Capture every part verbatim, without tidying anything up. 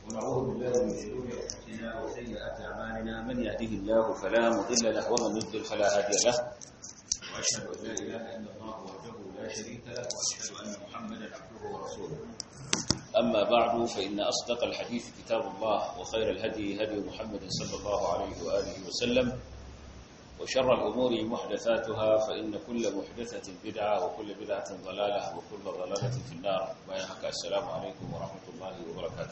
ونعوذ بالله من شرور انفسنا وسيئات اعمالنا من يهده الله فلا مضل له ومن يضلل فلا هادي له واشهد ان لا اله الا الله وحده لا شريك له واشهد ان محمدا عبده ورسوله اما بعد فان اصدق الحديث كتاب الله وخير الهدي هدي محمد صلى الله عليه واله وسلم وشر الأمور محدثاتها فإن كل محدثة بدعة وكل بدعة ضلالة وكل ضلالة في النار ويحكى السلام عليكم ورحمة الله وبركاته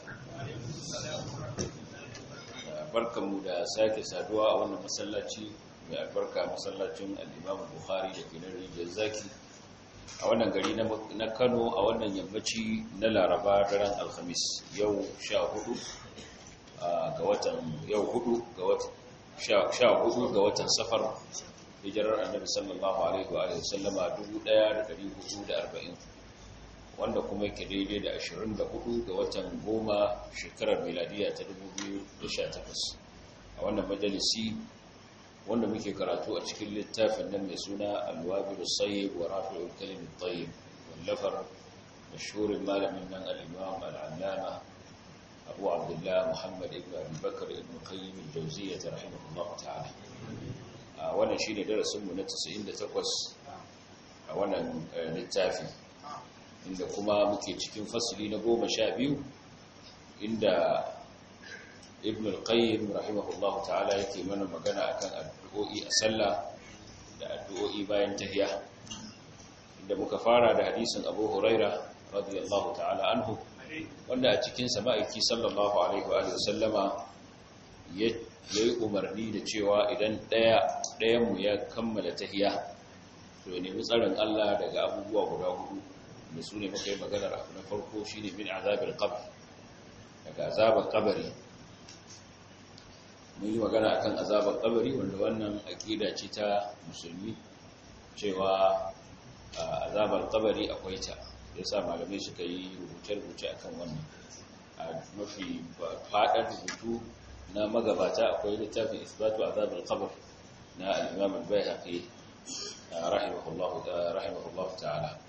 بركة مدى ساكي سادواء وانا مسلاتي بركة مسلاتي الإمام البخاري لكي نري جزاكي وانا قرينا نكنو وانا يمتي نلا ربا دران الخميس يو شاهدو قواتن يو هدو قواتن sha hudu ga watan safar hijirar annabi sallallahu alaihi wa alihi wasallama dubu ɗaya da ɗari hudu da arba'in wanda kuma yake daidai da ashirin da hudu ga watan goma shekarar miladiya ta dubu biyu da sha takwas a wannan majalisi wanda muke karatu a cikin littafin nan mai suna al-wabil as-sayyib wa rafi'ul kalim at-tayyib wallafar mashhurin malamin nan al-imam al-allama أبو عبد الله محمد ابن أبي بكر ابن قيم الجوزية رحمه الله تعالى وانا شيني درس من تسعين لتقوس وانا للتافي عند كما مكي تكين فصلي نقوم شابيو عند ابن القيم رحمه الله تعالى يكي من مقنع كان الدعوئي أسلى الدعوئي باين تهيا عند مكفارة حديث أبو هريرة رضي الله تعالى عنه wanda a cikin sama'iki sallallahu alaihi wa sallama ya yi umarni da cewa idan ɗayanmu ya kammala tahiya to ya nemi tsarin Allah daga abubuwa guda hudu da su ne muka yi maganar abu na farko shi ne min azabar kabar daga azabar kabari mun yi magana akan azabar kabari wanda wannan aƙida ce ta musulmi cewa azabar kabari akwai ta ya sa malamai suka yi rubuce-rubuce a kan wannan a mafi faɗar rubutu na magabata akwai littafin isbatu azabul qabr na al-imam al-bayhaqi rahimahullahu ta'ala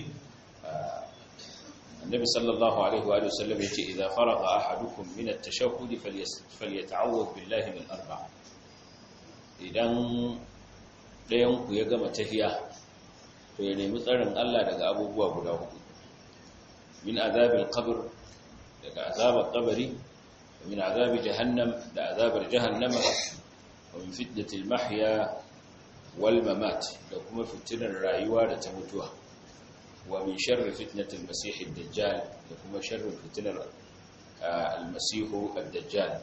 annabi sallallahu alaihi wa sallam yace idza faraga ahadukum min at-tashahhud falyata'awwadh billahi min arba' idan dayan ku ya gama tahiyya to ya nemi tsarin Allah daga abubuwa guda hudu min azabil qabr daga azabar qabri min azabi jahannam da azabar jahannama wa min fitnatil mahya wal mamat da kuma fitinar rayuwa da ta mutuwa wa min sharri fitnatil masih ad-dajjal da kuma sharri fitinar al-masih ad-dajjal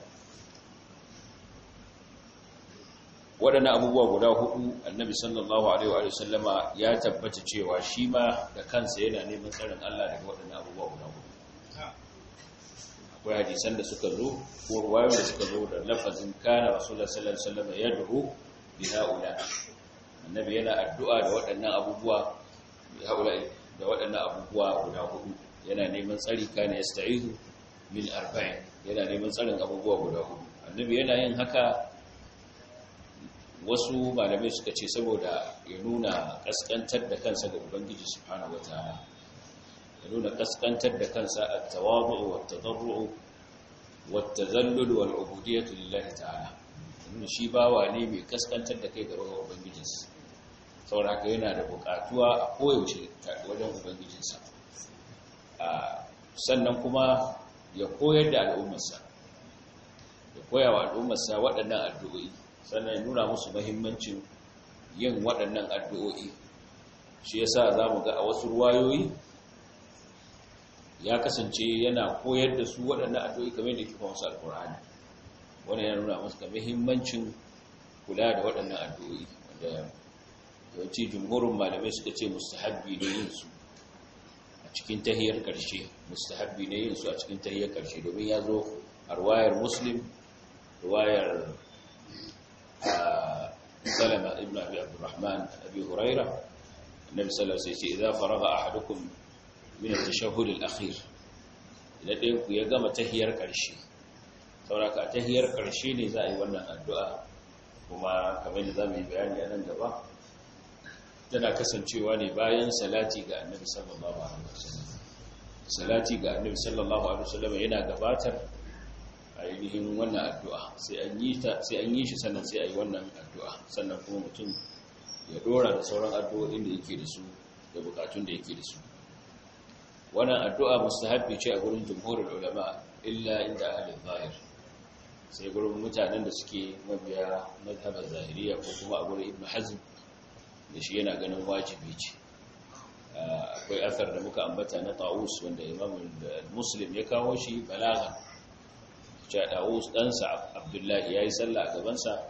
waɗannan abubuwa guda hudu annabi sallallahu alaihi wa sallama ya tabbata cewa shi ma da kansa yana neman tsarin Allah daga waɗannan abubuwa guda hudu akwai hadisan da suka zo ko ruwayoyin da suka zo da lafazin kana rasulullah sallallahu alaihi wasallam yad'u bi haula annabi yana addu'a da waɗannan abubuwa bi haula da waɗannan abubuwa guda hudu yana neman tsari kana yasta'izu min arba'in yana neman tsarin abubuwa guda hudu annabi yana yin haka wasu malamai suka ce saboda ya nuna kaskantar da kansa ga ubangiji subhanahu wataala ya nuna kaskantar da kansa at-tawadu wat-tadarru wat-tazallul wal-ubudiyyah lillahi ta'ala nuna shi bawa ne mai kaskantar da kai ga ubangijinsa saboda yana da bukatuwa a koyaushe wajen ubangijinsa sannan kuma ya koyar da al'ummarsa ya koya wa al'ummarsa waɗannan addu'o'i sannan nuna musu mahimmancin yin waɗannan addu'o'i shi yasa za mu ga a wasu ruwayoyi ya kasance yana koyar da su waɗannan addu'o'i kamar da kifa wasu alƙur'ani wani yana nuna musu mahimmancin kula da waɗannan addu'o'i wanda yawanci jumhurin malamai suka ce mustahabbi ne yin su a cikin tahiyar ƙarshe mustahabbi ne yin su a cikin tahiyar ƙarshe domin ya zo a ruwayar muslim ruwayar سلمة ابن أبي عبد الرحمن أبي هريرة النبي صلى الله عليه وسلم إذا فرغ أحدكم من التشهد الأخير إذا دينكو يقام تهير كرشي سوراك تهير كرشي نزاعي ونن الدعاء وما كمان نظامي بياني أنا نجبا tana kasancewa ne bayan salati ga annabi sallallahu alaihi wasallam salati ga annabi sallallahu alaihi wasallam yana gabatar ainihin wannan addu'a sai an yi ta sai an yi shi sannan sai a yi wannan addu'a sannan kuma mutum ya dora da sauran addu'o'in da yake da su da bukatun da yake da su wannan addu'a mustahabbi ce a gurin jumhurin ulama illa inda ahli zahir sai gurin mutanen da suke mabiya mazhabar zahiriya ko kuma a gurin ibnu hazm da shi yana ganin wajibi ce akwai asar da muka ambata na Tawus wanda Imam Muslim ya kawo shi balagha cewa Tawus ɗansa Abdullahi yayi sallah a gaban sa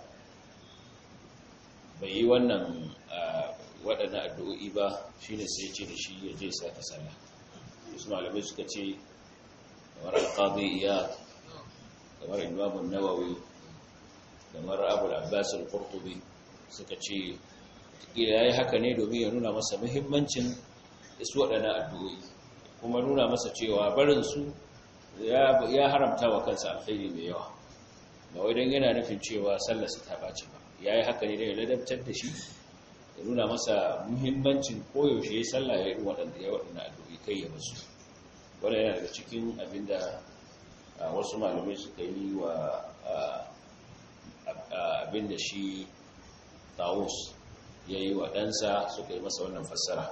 bai yi wannan waɗannan addu'o'i ba shine sai ya ce da shi ya je sake sallah wasu malamai suka ce kamar al-Qadi Iyad kamar Imam an-Nawawi kamar Abu al-Abbas al-Qurtubi suka ce ya yi haka ne domin ya nuna masa muhimmancin su waɗannan addu'o'i kuma nuna masa cewa barinsu ya haramta wa kansa alkhairi mai yawa ba wai don yana nufin cewa sallarsa ta ɓaci ba ya yi haka ne da ya ladabtar da shi ya nuna masa muhimmancin koyaushe ya sallah ya yi waɗanda ya waɗanda addu'o'i kai ya basu wanda yana daga cikin abin da wasu malamai suka yi wa abin da shi Tawus ya yi wa ɗansa suka yi masa wannan fassara.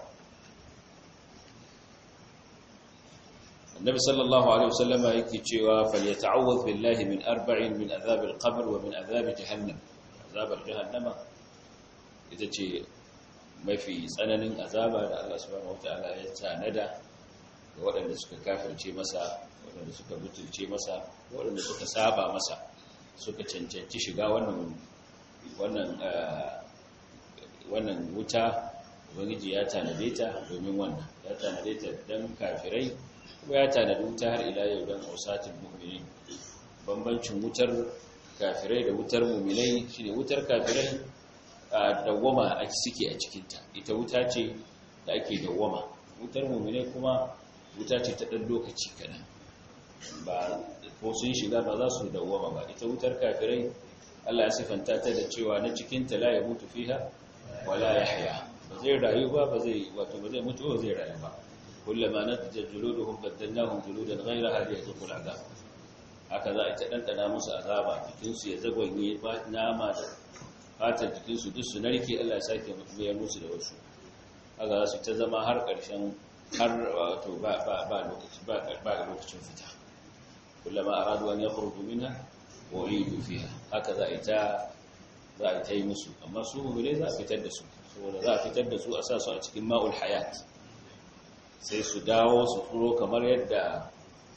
Annabi sallallahu alaihi wasallam yake cewa falyata'awwadh billahi min arba'in min adhab al-qabr wa min adhab jahannam. Azabar jahannama ita ce mafi tsananin azaba da Allah subhanahu wataala ya tanada ga waɗanda suka kafirce masa, waɗanda suka butulce masa, waɗanda suka saba masa, suka cancanci shiga wannan wannan wannan wuta. Ubangiji ya tanade ta domin wannan, ya tanade ta dan kafirai kuma ya tanade wuta har ila yau dan usatul mu'minin. Bambancin wutar kafirai da wutar mu'minai shine wutar kafirai a dawwama a suke a cikin ta, ita wuta ce da ake dawwama. Wutar mu'minai kuma wuta ce ta dan lokaci kadan, ba ko sun shiga ba za su dawwama ba. Ita wutar kafirai Allah ya sifanta ta da cewa na cikin ta la yamutu fiha wala yahya, ba zai rayu ba, ba zai wato ba zai mutu ba zai rayu ba. kullama nadjat juluduhum badalnahum juludan ghayraha liyadhuqul adhab. Haka za a ta dandana musu azaba, jikin su ya zagonye ba nama da fatar jikin su duk su narke, Allah ya sake mutuyar musu da wasu. Haka za su ta zama har karshen har wato ba ba ba lokaci ba ba lokacin fita. kullama aradu an yakhruju minha wa u'idu fiha. Haka za a ta za a ta yi musu, amma su mu'mini za a fitar da su, saboda za a fitar da su a sa su a cikin ma'ul hayat, sai su dawo su tsoro kamar yadda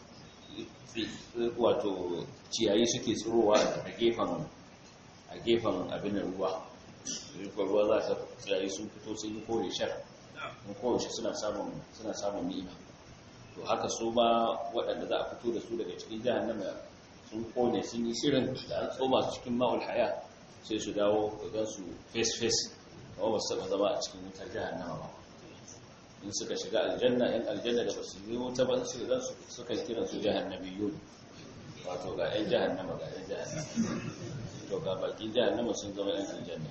wato ciyayi suke tsirowa a gefen a gefen abin ruwa. Rikon ruwa za ta ciyayi sun fito sun yi kore shar, mun kowace suna samun suna samun ni'ima. To haka su ma waɗanda za a fito da su daga cikin jahannama sun kone sun yi shirin da an tsoma su cikin ma'ul haya, sai su dawo ga su face face kuma ba su taɓa zama a cikin wutar jahannama ba. In suka shiga aljanna, in aljanna da ba su yi wuta ba su zan su suka kiran su jahannamiyun, wato ga ƴan jahannama ga ƴan jahannama, to ga bakin jahannama sun zama ƴan aljanna.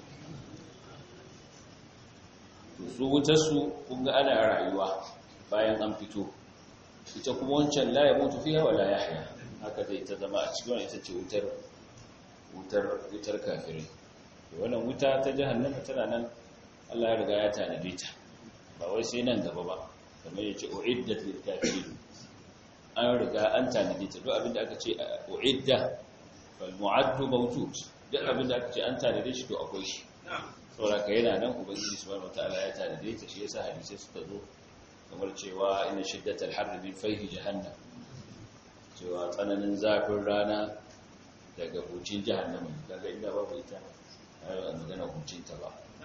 To su wutar su kun ga ana rayuwa bayan an fito, ita kuma wancan la ya mutu fiha wala yahya, haka zai ta zama a cikin ita ce wutar wutar wutar kafirai. Wannan wuta ta jahannama tana nan, Allah ya riga ya tanade ta, ba wai sai nan gaba ba, kamar yace uiddat lil kafirin. An riga an tanade ta, duk abinda aka ce uidda fal mu'addu mawjud, duk abinda aka ce an tanade shi to akwai shi. Saboda ka yana nan, ubangiji subhanahu wataala ya tanade ta, shi yasa hadisi suka zo kamar cewa inna shiddatal harri min fayhi jahannam, cewa tsananin zafin rana daga hucin jahannama. Kaga inda babu ita a magana hucin ta ba.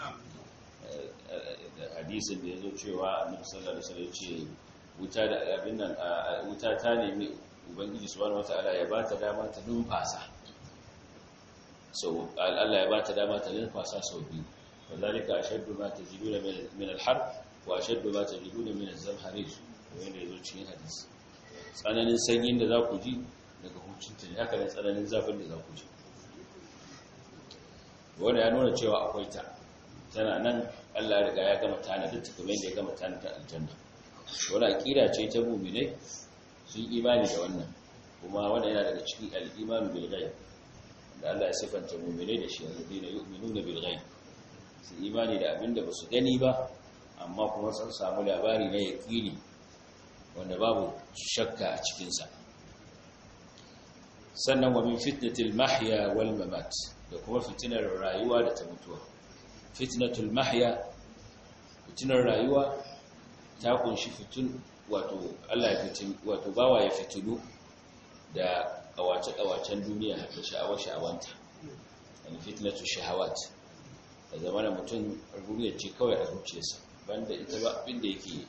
Hadisin da yazo cewa annabi sallallahu alaihi wasallam ce wuta da abin nan wuta ta nemi ubangiji subhanahu wataala ya bata dama ta numfasa, so Allah ya bata dama ta numfasa sau biyu. Wazalika ashaddu ma tajiduna min al-harb wa ashaddu ma tajiduna min az-zamharir, wanda yazo cikin hadisi. Tsananin sanyin da za ku ji daga hucinta ne, haka ne tsananin zafin da za ku ji. Wanda ya nuna cewa akwai ta, tana nan, Allah ya riga ya gama tanadin ta kamar yadda ya gama tanadin aljanna. Wani aqida ce ta mu'minai, sun imani da wannan, kuma wanda yana daga cikin al-imanu bil ghaib da Allah ya sifanta mu'minai da shi alladina yu'minuna bil ghaib su imani da abinda ba su gani ba amma kuma sun samu labari na yaqini wanda babu shakka a cikin sa sannan wa min fitnatil mahya wal mamat da kuma fitinar rayuwa da ta mutuwa fitnatul mahya fitinar rayuwa ta kunshi fitun wato Allah ya fitin wato bawa ya fitulu da kawace kawacen duniya da sha'awar sha'awanta yani fitnatu shahawat da zamanin mutum duniya ce kawai a zuciyarsa banda ita ba abin da yake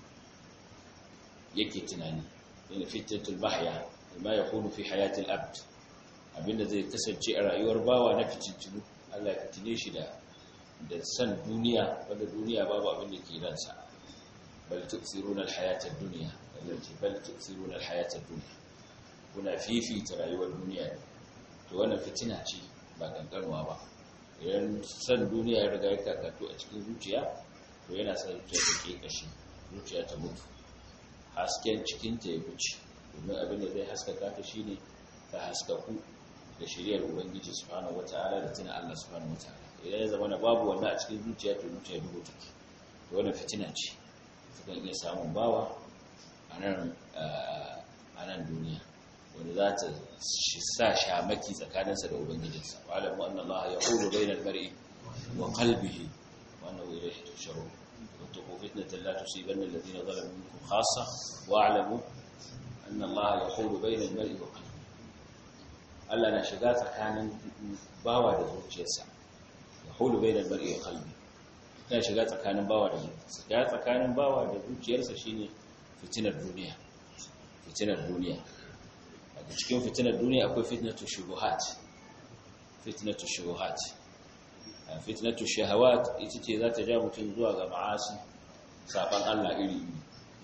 yake tunani yana fitnatul mahya ma yakunu fi hayatil abd abinda zai kasance a rayuwar bawa na fitintunu Allah ya fitine shi da da san duniya wanda duniya babu abin da ke ransa bal tu'thiruna al-hayata ad-dunya allati bal tu'thiruna al-hayata ad-dunya kuna fifita rayuwar duniya to wannan fitina ce ba kankanwa ba idan san duniya ya riga ya kakatu a cikin zuciya to yana sa zuciya ta ke kashi zuciya ta mutu hasken cikin ta ya buci domin abin da zai haskaka ta shine ta haskaku da shiriyar ubangiji subhanahu wataala da tuna Allah subhanahu wataala idan ya zama na babu wannan a cikin zuciya to zuciya dubu take to wannan fitina ce sukan iya samun bawa a nan a nan duniya wanda za ta sa shamaki tsakaninsa da ubangijinsa wa alamu anna Allah yaqulu bainal mar'i wa qalbihi wa annahu ilayhi tusharun wattaqu fitnatan la tusibanna alladhina zalamu minkum khassa wa alamu anna Allah yaqulu bainal mar'i wa qalbihi Allah na shiga tsakanin bawa da zuciyarsa yaqulu bainal mar'i wa qalbihi yana shiga tsakanin bawa da zuciyarsa ya tsakanin bawa da zuciyarsa shine fitinar duniya fitinar duniya a cikin fitinar duniya akwai fitnatu shubuhat fitnatu shubuhat fitnatu shahawat ita ce za ta ja mutum zuwa ga ma'asi saban Allah iri iri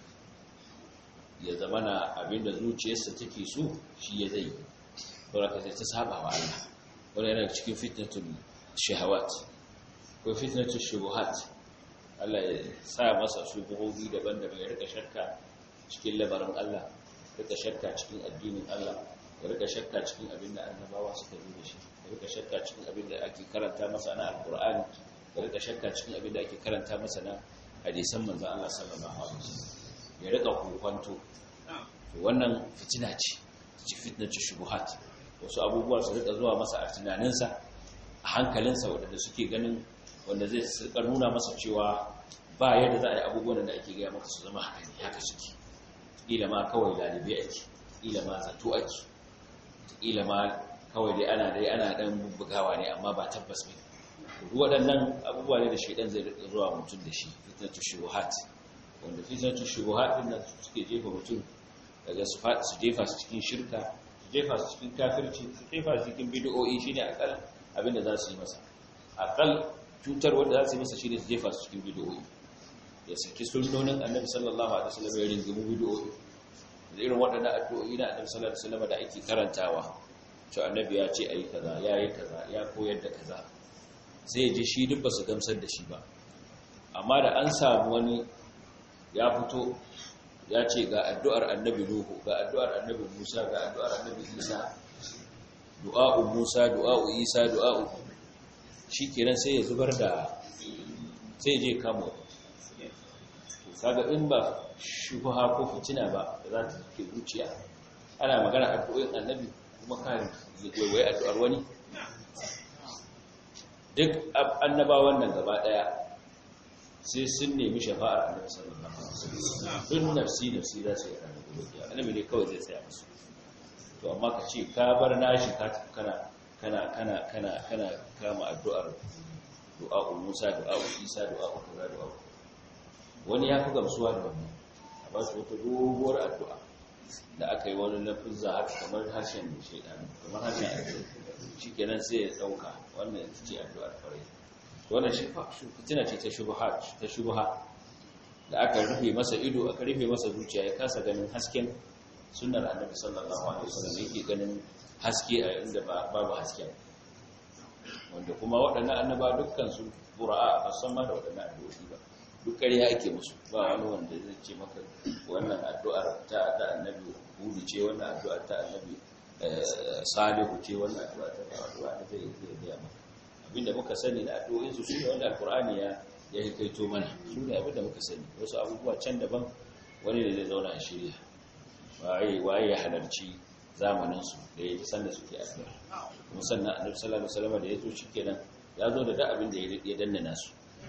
ya zamana abinda zuciyarsa take so shi ya zai saboda ka ta saba wa Allah wannan yana cikin fitnatu shahawat ko fitnatu shubuhat Allah ya sa masa shubuhohi daban-daban ya rika shakka cikin labarin Allah rika shakka cikin addinin Allah ya rika shakka cikin abin da annabawa suka yi da shi ya rika shakka cikin abin da ake karanta masa na alqur'ani ya rika shakka cikin abin da ake karanta masa na hadisan manzon Allah sallallahu alaihi wasallam ya rika kokwanto to wannan fitina ce ce fitnatu shubuhat wasu abubuwa su rika zuwa masa a tunaninsa a hankalinsa wanda suke ganin wanda zai nuna masa cewa ba yadda za a yi abubuwan da ake gaya maka su zama haka ne haka suke ila ma kawai lalibe ake ila ma zato ake ila ma kawai dai ana dai ana dan bubbugawa ne amma ba tabbas ne duk waɗannan abubuwa ne da shedan zai rika zuwa mutum da shi fitnatu shubuhat wanda fitnatu shubuhat din nan suke jefa mutum daga su su jefa su cikin shirka su jefa su cikin kafirci su jefa su cikin bid'o'i shine akal abinda za su yi masa akal cutar wanda za su yi masa shine su jefa su cikin bid'o'i ya saki sunnonin annabi sallallahu alaihi wasallam ya ringimu bid'o'i da irin waɗannan addu'o'i na annabi sallallahu alaihi wasallam da ake karantawa to annabi ya ce ayi kaza yayi kaza ya koyar da kaza sai ya ji shi duk ba su gamsar da shi ba amma da an samu wani ya fito ya ce ga addu'ar annabi Nuhu ga addu'ar annabi Musa ga addu'ar annabi Isa du'a'u Musa du'a'u Isa du'a'u shikenan sai ya zubar da sai je kamo kaga in ba shubha ko fitina ba za ta ke zuciya ana magana addu'o'in annabi kuma kan wai addu'ar wani duk annabawan nan gaba daya sai sun nemi shafa'ar annabi sallallahu alaihi wasallam dun nafsi nafsi za su yi annabi ne kawai zai tsaya musu to amma ka ce ka bar nashi ka kana kana kana kana kana kama addu'ar du'a Musa du'a Isa du'a Qur'an du'a wani ya fi gamsuwa da wannan a ba su wata doguwar addu'a da aka yi wani lafizza haka kamar harshen shaidan kamar harshen arziki shi kenan sai ya ɗauka wannan ita ce addu'ar farai wannan shi fitina ce ta shubha ta shubha da aka rufe masa ido aka rufe masa zuciya ya kasa ganin hasken sunnar annabi sallallahu alaihi wasallam yake ganin haske a inda babu hasken wanda kuma waɗannan annaba dukkan su qura'a ba san ma da waɗannan addu'o'i ba duk ƙarya ake musu ba wani wanda zai ce maka wannan addu'ar ta da annabi hudu ce ce wannan addu'a ta annabi salihu ce wannan addu'a ta addu'a da zai yi ya maka abinda muka sani da addu'o'in su shine wanda alqur'ani ya ya hikaito mana su ne abinda muka sani wasu abubuwa can daban wani da zai zauna a shirya waye waye ya halarci zamanin su da yake san da suke addu'a kuma sannan annabi sallallahu alaihi wasallam da yazo shikenan ya zo da duk abin da ya danna nasu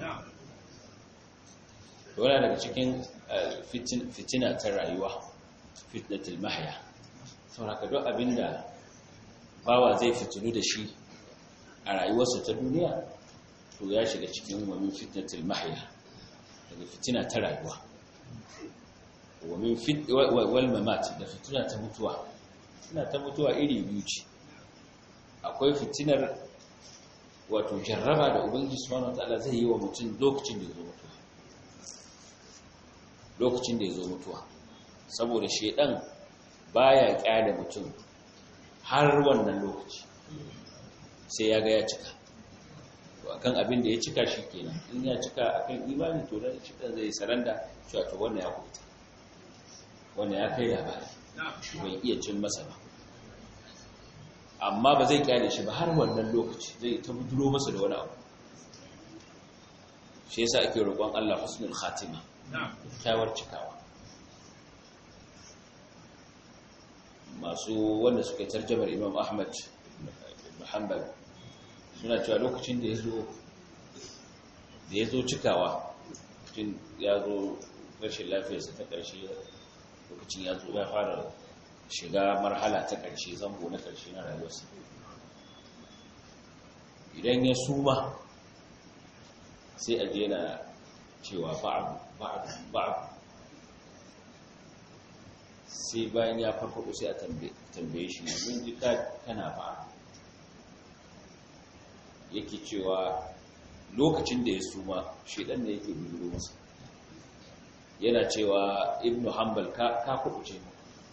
wala daga cikin fitina ta rayuwa fitnatul mahya saboda duk abinda bawa zai fitinu da shi a rayuwarsa ta duniya to ya shiga cikin wani fitnatul mahya daga fitina ta rayuwa wa min fit wal mamat da fitina ta mutuwa fitina ta mutuwa iri biyu ce akwai fitinar wato jarraba da ubangiji subhanahu wataala zai yi wa mutum lokacin da ya zo mutuwa lokacin da ya zo mutuwa saboda shedan baya kyale mutum har wannan lokaci sai ya ga ya cika to akan abin da ya cika shi kenan in ya cika akan imani to dan shedan zai saranda cewa to wannan ya kuta wannan ya kai labari bai iya cin masa ba amma ba zai kyale shi ba har wannan lokaci zai ta buduro masa da wani abu shi yasa ake roƙon Allah husnul khatima kyawar cikawa masu wanda suka tarjamar Imam Ahmad ibn Hanbal suna cewa lokacin da yazo da yazo cikawa tun yazo rashin lafiyarsa ta ƙarshe lokacin yazo ya fara shiga marhala ta ƙarshe zango na ƙarshe na rayuwarsa idan ya suma sai a jena cewa ba'ad ba'ad ba'ad sai bayan ya farfaɗo sai a tambaye shi mun ji kana ba'ad yake cewa lokacin da ya suma shedan ne yake bujuro masa yana cewa ibnu hanbal ka ka kubuce mu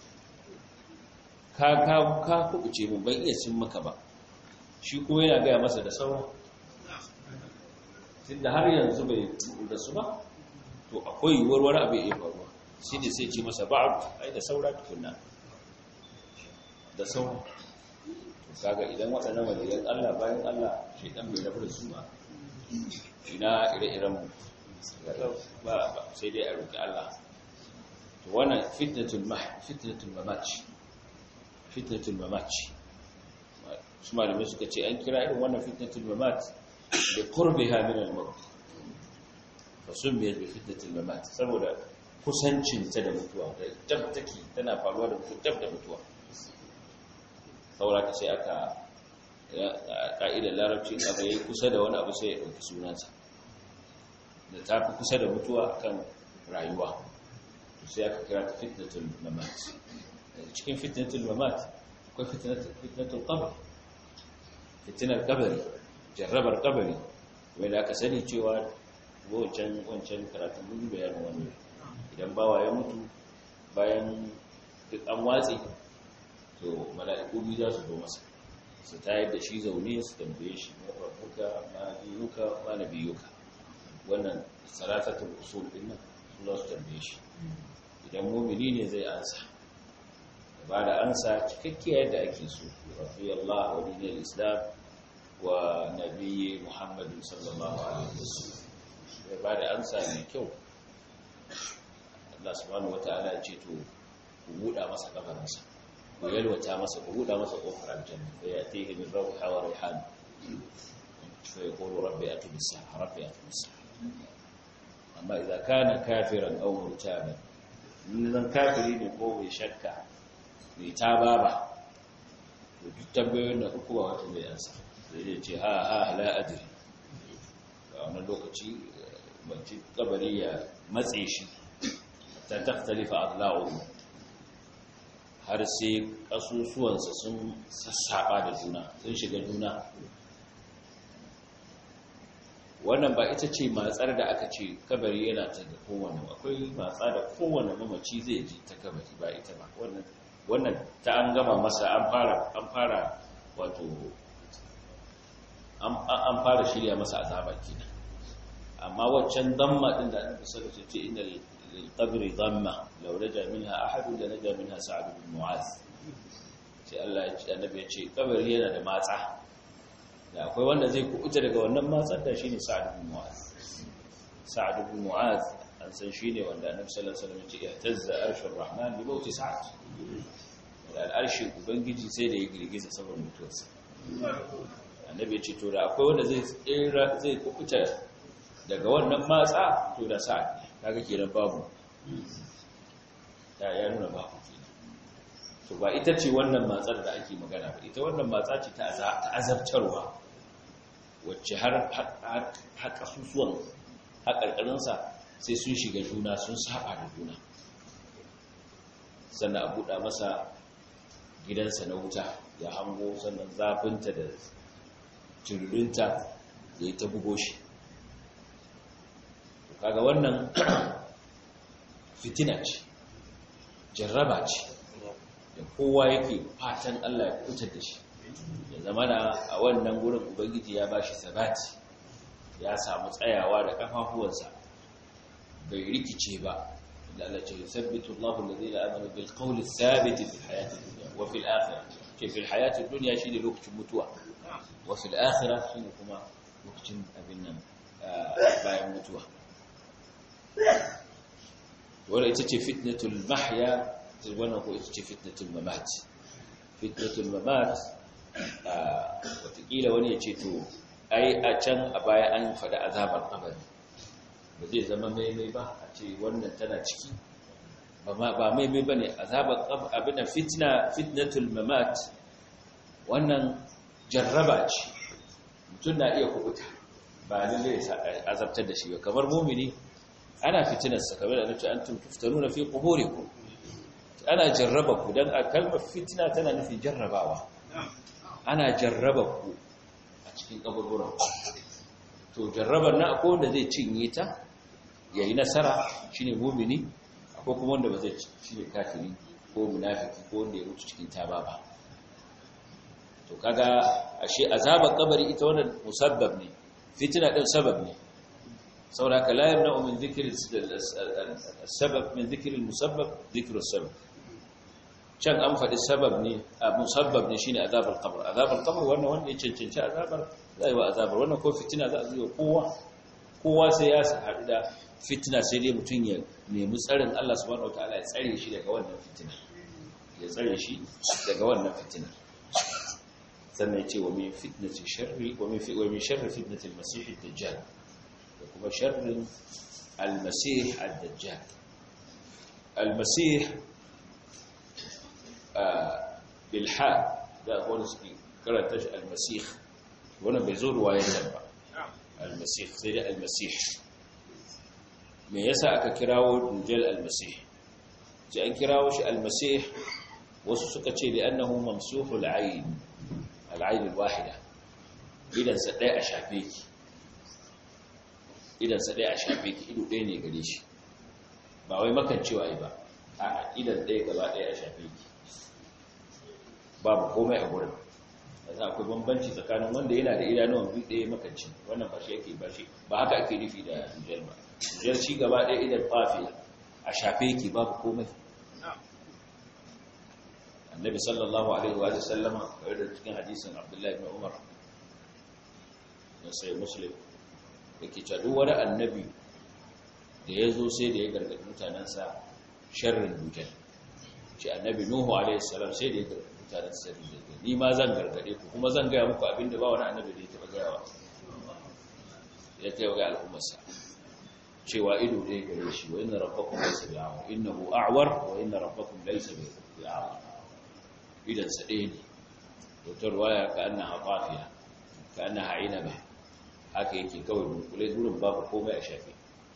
ka ka ka kubuce mu ban iya cin maka ba shi ko yana ga masa da sauran tunda har yanzu bai da su ba to akwai yiwuwar wani abu ya faruwa shi ne sai ce masa ba'ad ai da saura tukunna da saura to kaga idan waɗannan waliyan Allah bayan Allah shi dan bai rabu da su ba ina ire-iren mu ba sai dai a roki Allah to wannan fitnatul mah fitnatul mamat fitnatul mamat su malamai suka ce an kira irin wannan fitnatul mamat da qurbiha min al-maut fa summiyat bi fitnatul mamat saboda kusancin ta da mutuwa da dab take tana faruwa da mutuwa dab da mutuwa saboda sai aka ka'idar larabci aka yi kusa da wani abu sai ya dauki sunansa da ta fi kusa da mutuwa kan rayuwa sai aka kira ta fitnatul mamat cikin fitnatul mamat akwai fitnatul qabr fitnar kabari jarrabar kabari wanda aka sani cewa wancan wancan karatun mun bayanin wannan idan bawa ya mutu bayan duk an watsi to mala'iku biyu za su zo masa su tayar da shi zaune su tambaye shi ma rabbuka ma dinuka ma nabiyuka wannan salatatul usul din nan su za su tambaye shi idan mu'mini ne zai ansa ba da ansa cikakkiyar yadda ake so rabbi Allah wa dinil islam wa nabiyyi muhammadin sallallahu alaihi wasallam ya ba da ansa mai kyau Allah subhanahu wataala ya ce to ku buɗa masa kafaransa ku yalwata masa ku buɗa masa kofar aljanna fa yatihi min rawha wa rihan fa yaqulu rabbi atini as-sa'a rabbi atini as-sa'a amma idan kana kafiran aw murtaban nan kafiri ne ko bai shakka bai taba ba to duk tambayoyin da uku ba wata mai ansa sai ya ce ha ha la adri a wannan lokaci bace kabari ya matse shi ta takhtalifa adla'uhu har sai kasusuwansa sun sassaba da juna sun shiga juna wannan ba ita ce matsar da aka ce kabari yana ta da kowanne akwai matsa da kowanne mamaci zai ji ta kabari ba ita ba wannan wannan ta an gama masa an fara an fara wato an an fara shirya masa azaba kenan amma waccan damma din da aka saka ce innal lil-qabri dhamma law naja minha ahad la naja minha Sa'd bin Mu'adh sai Allah ya ce annabi ya ce kabari yana da matsa da akwai wanda zai kuɓuta daga wannan matsar da shine Sa'd bin Mu'adh Sa'd bin Mu'adh an san shine wanda annabi sallallahu alaihi wasallam ya ce ihtazza arshur rahman bi mawti Sa'd da al'arshin ubangiji sai da ya girgiza saboda mutuwarsa annabi ya ce to da akwai wanda zai tsira zai kuɓuta daga wannan matsa to da Sa'd kaga kenan babu da ya nuna babu to ba ita ce wannan matsar da ake magana ba ita wannan matsa ce ta azabtarwa wacce har har kasusuwan haƙarƙarinsa sai sun shiga juna sun saba da juna sannan a buɗa masa gidansa na wuta ya hango sannan zafinta da cirurinta ya yi ta bugo shi kaga wannan fitina ce jarraba ce da kowa yake fatan Allah ya kutar da shi ya zama da a wannan gurin ubangiji ya bashi sabati ya samu tsayawa da kafafuwansa bai rikice ba da Allah ce yusabbitu Allahu alladhina amanu bil qawli thabit fi hayati dunya wa fil akhirah ke fi hayati dunya shine lokacin mutuwa wa fil akhirah shine kuma lokacin abin nan bayan mutuwa wala ita ce fitnatul mahya wannan ko ita ce fitnatul mamat fitnatul mamat watakila wani ya ce to ai a can a baya an faɗa azabar kabari ba zai zama maimai ba a ce wannan tana ciki ba maimai ba ne azabar abin da fitna fitnatul mamat wannan jarraba ce mutum na iya kubuta ba lalle ya azabtar da shi ba kamar mumini ana fitinarsa kamar da nace antum tuftanuna fi quburikum ana jarraba ku dan a kalmar fitina tana nufin jarrabawa ana jarraba ku a cikin kaburburan to jarrabar na akwai wanda zai cinye ta yayi nasara shine mu'mini akwai kuma wanda ba zai shine kafiri ko munafiki ko wanda ya mutu cikin tababa to kaga ashe azabar kabari ita wannan musabbab ne fitina din sabab ne saboda la yamna min dhikri as-sabab min dhikri al-musabbab dhikru as-sabab can an faɗi sabab ne a musabbab ne shine azabar qabr azabar qabr wannan wanda ya cancanci azabar zai wa azabar wannan ko fitina za a zuwa kowa kowa sai ya haɗu da fitina sai dai mutun ya nemi tsarin Allah subhanahu wataala ya tsare shi daga wannan fitina ya tsare shi daga wannan fitina sannan ya ce wa min fitnati sharri wa min fi wa min sharri fitnati al-masih ad-dajjal da kuma sharrin al-masih ad-dajjal al-masih bilha da wani suke karanta shi al-masih wannan bai zo ruwayar ba al-masih sai da al-masih me yasa aka kirawo dujal al-masih sai an kirawo shi al-masih wasu suka ce da annahu mamsuhul ayn al-ayn al-wahida idan sa dai a shafe ki idan sa dai a shafe ki ido ɗaya ne gare shi ba wai makancewa ai ba a idan ɗaya gaba ɗaya a shafe ki babu komai a gurin yanzu akwai bambanci tsakanin wanda yana da idanuwan biyu ɗaya makanci wannan ba shi yake ba shi ba haka ake nufi da dujal ba dujal shi gaba ɗaya idan fafiya a shafe yake babu komai annabi sallallahu alaihi wa sallama kawai da cikin hadisin abdullahi ibn umar na sai muslim yake cewa duk wani annabi da ya zo sai da ya gargaɗi mutanensa sharrin dujal ce annabi nuhu alaihi salam sai da ya gargaɗi mutanen sirri da ni ma zan gargade ku kuma zan gaya muku abinda ba wani annabi da ya taba gayawa ya kai ga al'ummarsa cewa ido da ya gare shi wa inna rabbakum laysa bi'awar innahu a'war wa inna rabbakum laysa bi'awar idan sa ɗaya ne doktor waya ka annaha qafiya ka annaha inaba haka yake kawai dunkule gurin babu komai a shafe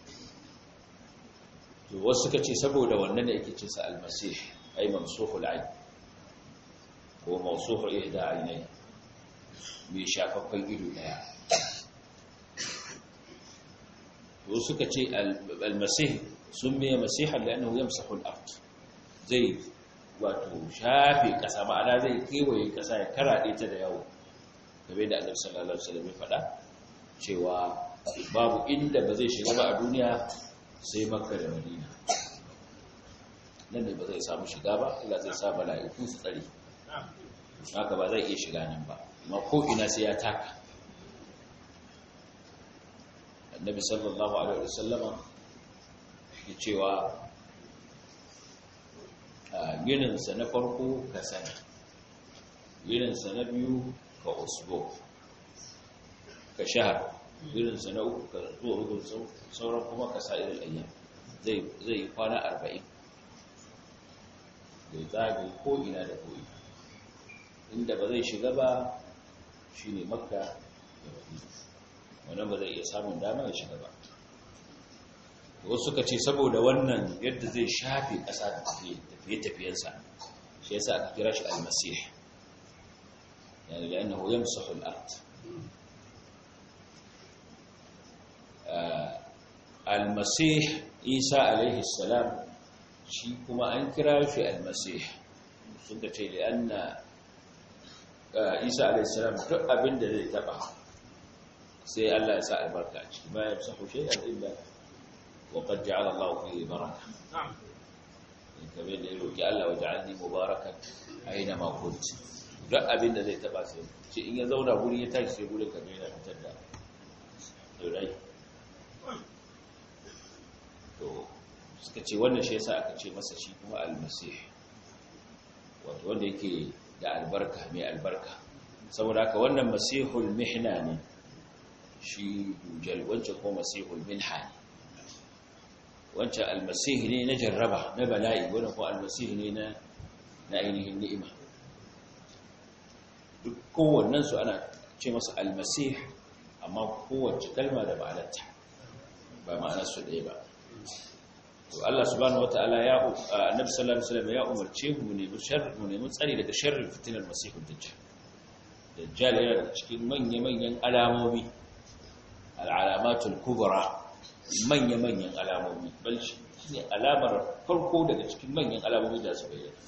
to wasu suka ce saboda wannan da yake ce sa al-masih ay mamsuhul ayn ko mawsuhu ihda aynai mai shafaffen ido daya to suka ce al-masih summiya masihan li'annahu yamsahu al-ard zai wato shafe kasa ma'ana zai kewaye kasa ya karade ta da yawo game da Annabi sallallahu alaihi wasallam ya faɗa cewa babu inda ba zai shiga ba a duniya sai Makka da Madina nan ne ba zai samu shiga ba, Allah zai sa mala'iku su tsare haka ba zai iya shiga nan ba, amma ko ina sai ya taka. Annabi sallallahu alaihi wasallama ya cewa yininsa na farko ka sana, yininsa na biyu ka usbu, ka shahar, yininsa na uku ka zuwa hudun sauran kuma ka sa'ir al'ayyam, zai yi kwana arba'in da zagaye ko ina da ko ina. Inda ba zai shiga ba shi ne Makka da Madina, wannan ba zai iya samun dama ya shiga ba. Wasu suka ce saboda wannan yadda zai shafe ƙasa da tafiye-tafiyensa shi yasa aka kira shi al-masih, yani da annahu yamsahu al-ard. Al-masih Isa alaihi salam shi kuma an kira shi al-masih, suka ce da anna Isa alaihi salam duk abin da zai taba sai Allah ya sa albarka a ciki, ba ya sahu shay'an illa وقد جعل الله فيه بركة. نعم. كما يقول الله وجعلني مباركا أينما كنت. duk abin da zai taba sai ce in ya zauna guri ya tashi sai gurin ka ga yana fitar da dorai. To suka ce wannan shi yasa aka ce masa shi kuma al-masih, wato wanda yake da albarka, mai albarka. Saboda haka wannan masihul mihna ne shi dujal, wancan kuma masihul minha ne. Wancan almasihi ne na jarraba, na bala'i, wannan kuma almasihi ne na na ainihin ni'ima. Duk kowannen su ana ce masa almasih, amma kowace kalma da ma'anarta ba ma'anar su ɗaya ba. To Allah subhanahu wataala ya Annabi sallallahu alaihi wasallam ya umarce mu ne mu sharri mu ne mu tsari daga sharrin fitinar masihud dajjal. Dajjal yana da cikin manya-manyan alamomi, al-alamatul kubra, manya-manyan alamomi, bal shi ne alamar farko daga cikin manyan alamomi da su bayyana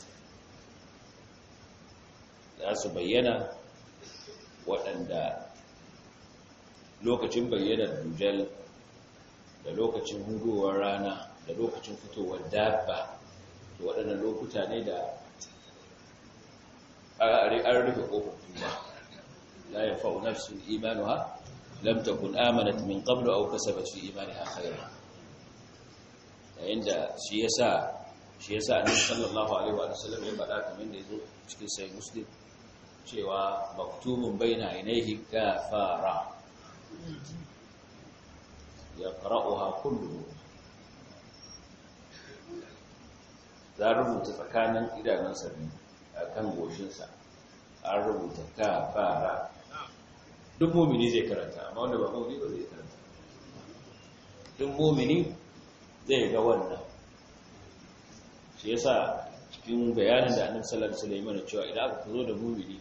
za su bayyana waɗanda lokacin bayyanar dujal da lokacin hudowar rana da lokacin fitowar dabba, da waɗannan lokuta ne da an rufe ƙofar tuba, la yanfa'u nafsun imanuha lam takun amanat min qablu aw kasabat fi imaniha khayran. Inda shi yasa shi yasa Annabi sallallahu alaihi wa sallam ya faɗa kamar da yazo cikin sahih Muslim cewa maktumun baina ainihi kafara yaqra'uha kullu, za rubuta tsakanin idanunsa biyu akan goshinsa an rubuta kafara. Duk mumini zai karanta, amma wanda ba mumini ba zai karanta. Duk mumini zai ga wannan. Shi yasa cikin bayanin da Annabi sallallahu alaihi wasallam ya cewa idan aka zo da mumini,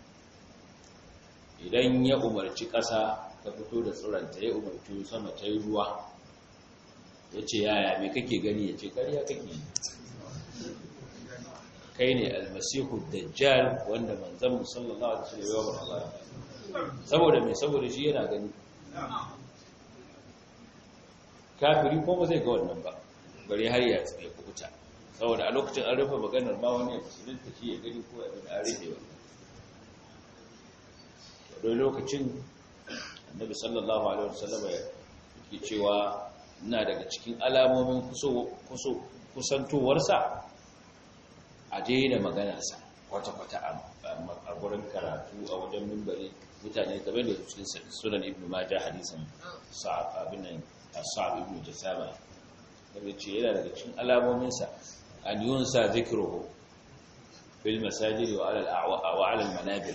idan ya umarci ƙasa ta fito da tsiranta, ya umarci sama ta yi ruwa, ya ce yaya me kake gani, ya ce ƙarya kake kai ne almasihu dajjal wanda manzon sallallahu alaihi wasallam ya ba. Saboda mai saboda shi yana gani, kafiri kuma zai ga wannan ba, bari har ya tsaye kubuta, saboda a lokacin an rufe maganar ma wani ya musulunta shi ya gani ko abin an rufe wannan. Don lokacin Annabi sallallahu alaihi wasallam yake cewa ina daga cikin alamomin kusantowarsa a daina maganarsa kwata-kwata a gurin karatu a wajen mimbari. Mutane kamar da cikin sunan Ibn Majah hadisin Sa'ab ibn Sa'ab ibn Jasama da ce yana daga cikin alamominsa an yunsa zikruhu fil masajid wa ala al-a'wa ala al-manabir,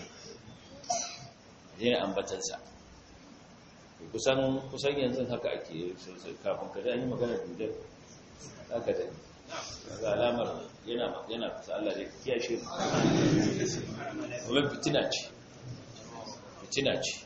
yana ambatansa. Kusan kusan yanzu haka ake kafin ka ji magana dudar haka da ga alamar yana yana kusa Allah da kiyashe mu fitina ce fitina ce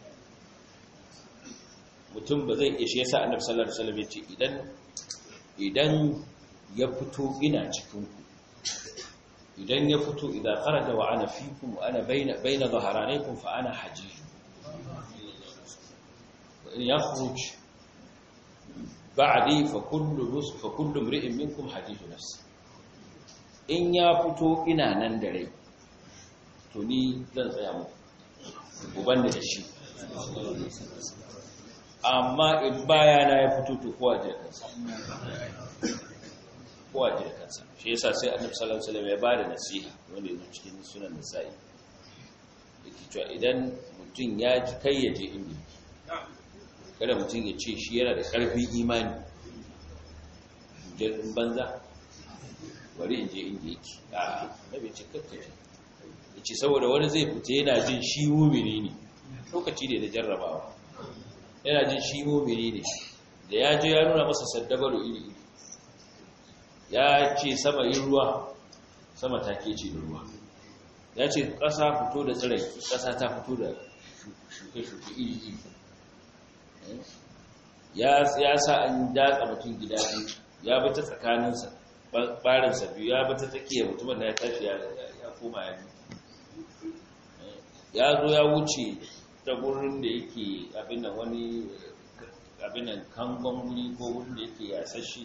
mutum ba zai ishe yasa Annabi sallallahu alaihi wasallam ya ce idan idan ya fito ina cikin ku, idan ya fito idan kharaja wa ana fikum wa ana baina baina dhaharanaykum fa ana hajij, in yakhruj ba'di fa kullu nus fa kullu imri'in minkum hadithu nafsi in ya fito ina nan da rai to ni zan tsaya muku uban da shi amma in baya na ya fito to kowa je kansa kowa je kansa shi yasa sai annabi sallallahu alaihi wasallam ya bada nasiha wanda yake cikin sunan nasa'i yake cewa idan mutum ya ji kai ya je inda kada mutum ya ce shi yana da ƙarfin imani jirgin banza bari in je inda yake a nabi ce kakkace ya ce saboda wani zai fita yana jin shi mumini ne lokaci ne da jarrabawa yana jin shi mumini ne da ya je ya nuna masa saddabaru iri iri ya ce sama yin ruwa sama ta ke ce da ruwa ya ce ƙasa fito da tsirai ƙasa ta fito da shuke-shuke iri iri ya sa an datsa mutum gida biyu ya bi ta tsakaninsa barinsa biyu ya bi ta tsakiyar mutumin da ya tashi ya koma ya ya zo ya wuce ta gurin da yake abinan wani abinan kangon wuri ko wurin da yake yasashi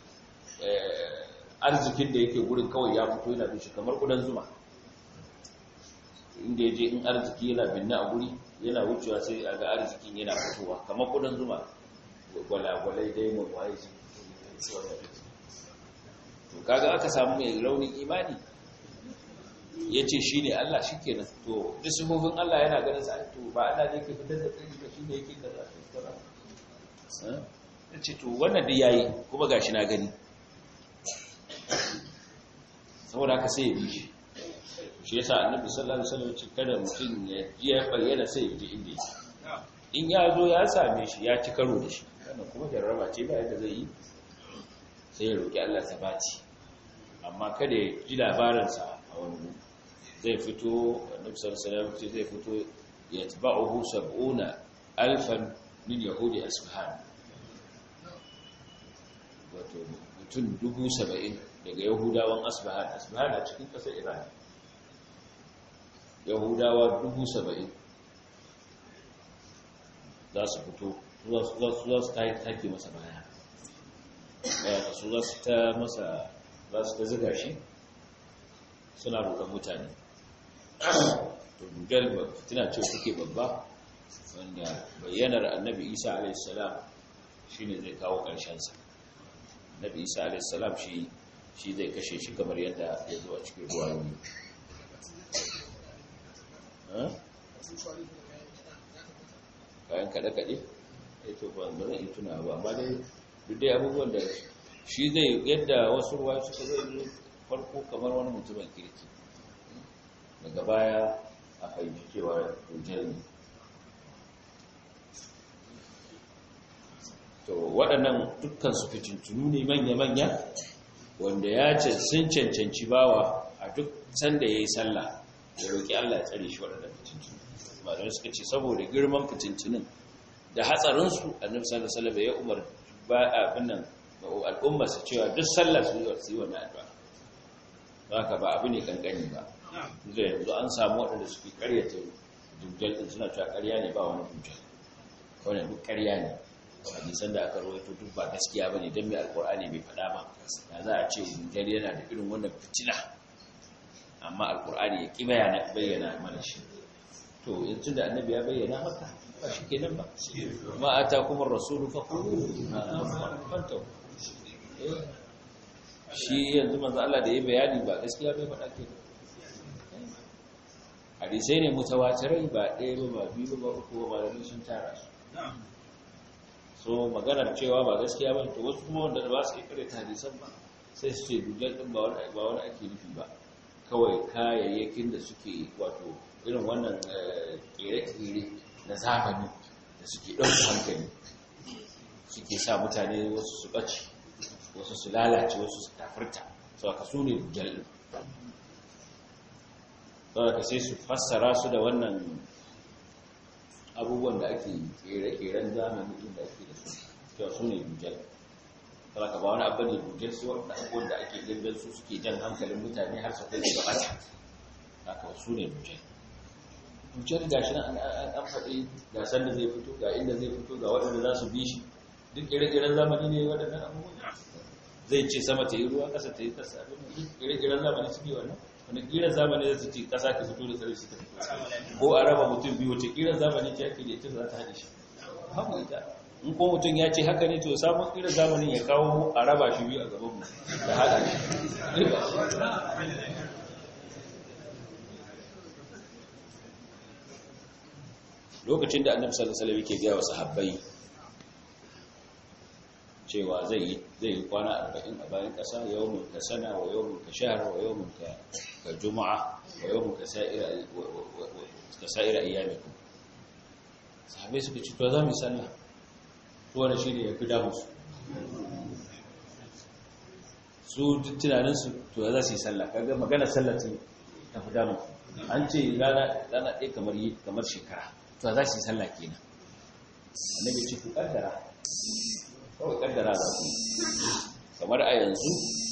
arzikin da yake gurin kawai ya fito yana bishi kamar kudan zuma inda ya je in arziki yana binne a guri yana wucewa sai a ga arzikin yana fitowa kamar kudan zuma gwalagwalai dai mai waye su to kaga aka samu mai raunin imani ya ce shi ne Allah shi ke nan to disifofin Allah yana ganin sa to ba Allah ne ke fitar da tsari ba shi ne yake da zafi tsara ya ce to wannan duk yayi kuma gashi na gani saboda haka sai ya bi shi shi yasa annabi sallallahu alaihi wasallam ce kada mutum ya ji ya bayyana sai ya ji inda yake in ya zo ya same shi ya ci karo da shi wannan kuma jarraba ce ba yadda zai yi sai ya roki Allah sabati amma kada ya ji labarin sa a wani zai fito annabi sallallahu alaihi wasallam zai fito yatba'uhu sab'una alfan min yahudi asfahan wato mutum dubu saba'in daga yahudawan asfahan asfahan a cikin ƙasar iran yahudawa dubu saba'in za su fito za su take masa baya baya su za su ta masa za su ta ziga shi suna roƙon mutane to dugal fitina ce take babba wanda bayyanar annabi isa alaihissalam shi ne zai kawo ƙarshensa annabi isa alaihissalam shi shi zai kashe shi kamar yadda ya zo a cikin ruwa ne kayan kaɗe-kaɗe ya to ba zan yi tuna ba amma dai duk dai abubuwan da shi zai yadda wasu ruwa suka zai farko kamar wani mutumin kirki daga baya a fahimci cewa hujjar ne to waɗannan dukkan su fitintunu ne manya-manya wanda ya ce sun cancanci bawa a duk sanda ya yi sallah ya roƙi Allah ya tsare shi waɗannan fitintunu malamai suka ce saboda girman fitintunin da hatsarinsu annabi sallallahu alaihi wasallam ya umar ba abin nan al'umma su cewa duk sallah su yi wannan addu'a haka ba abu ne kankani ba zai yanzu an samu waɗanda suke ƙaryata dujjal din suna cewa ƙarya ne ba wani dujjal wannan duk ƙarya ne hadisan da aka rawaito duk ba gaskiya bane dan mai alqur'ani bai faɗa ba da za a ce dujjal yana da irin wannan fitina amma alqur'ani ya ki bayyana bayyana mana shi to yanzu da annabi ya bayyana maka ba shi kenan ba ma atakum ar-rasul faqulu fantahu shi yanzu manzo Allah da ya bayani ba gaskiya bai faɗa ke hadisai ne mutawatirai ba ɗaya ba ba biyu ba uku ba da sun tara su so maganar cewa ba gaskiya ba to wasu kuma wanda ba su ikare ta hadisan ba sai su ce dujjal din ba wani ba wani ake nufi ba kawai kayayyakin da suke wato irin wannan kere-kere na zamani da suke ɗauka hankali suke sa mutane wasu su ɓace wasu su lalace wasu su kafirta sau aka su ne dujjal sau aka sai su fassara su da wannan abubuwan da ake kere-keren zamani da ake da su cewa su ne dujjal sau aka ba wani abu ne dujjal su wanda abubuwan da ake gangan su suke jan hankalin mutane har su kai su gabata haka su ne dujjal dujjal ga shi nan an faɗi ga sanda zai fito ga inda zai fito ga waɗanda za su bi shi duk ire-iren zamani ne waɗannan abubuwan zai ce sama ta yi ruwa ƙasa ta yi ƙasa duk ire-iren zamani su ne wannan wani ƙirar zamani zai ce ƙasa ka fito da tsari shi ta fito ko a raba mutum biyu wace ƙirar zamani ce ake da ita za ta haɗe shi babu ita in ko mutum ya ce haka ne to sabon ƙirar zamanin ya kawo a raba shi biyu a gabanmu da haɗa shi lokacin da annabi sallallahu alaihi wasallam yake ga wa sahabbai cewa zai yi zai yi kwana arba'in a bayan ƙasa yawmun ka sana wa yawmun ka shahr wa yawmun ka ka juma'a wa yawmun ka sa'ira ka sa'ira ayyamikum sahabbai suka ce to za mu sallah to wannan shine yafi damu su su tunanin su to za su yi sallah kaga magana sallah ce ta fi damu an ce rana rana ɗaya kamar yi kamar shekara to za su yi sallah kenan annabi ce ku kaddara kawai kaddara za ku kamar a yanzu